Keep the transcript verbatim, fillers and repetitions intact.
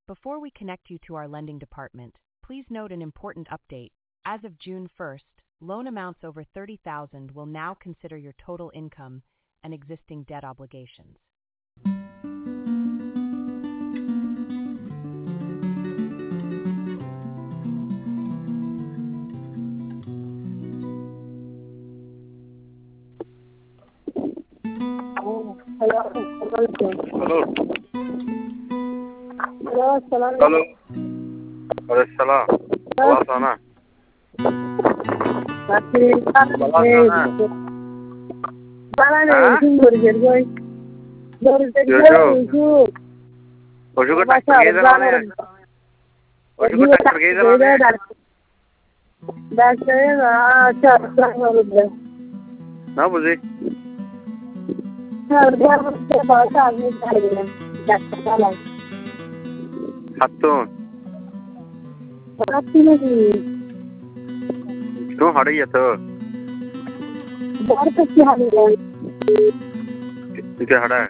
Before we connect you to our lending department, please note an important update. As of June first, loan amounts over thirty thousand will now consider your total income and existing debt obligations. Hello. Hello. Hello. Salam. Hello. Alaikum salam. Allah sana. Tapi Allah sana. Bana ne Ha? izin verir boy. Verir Yok. boy. Ojo ko tak pergi dah mana? Ojo ko tak pergi dah mana? Dah saya acha acha Na buzi. Har bar se bahasa आदमी कर गया doctor ला Hatun. बाकी नहीं Tu hari ya tu. बाहर तक क्या हाल है Itu ada.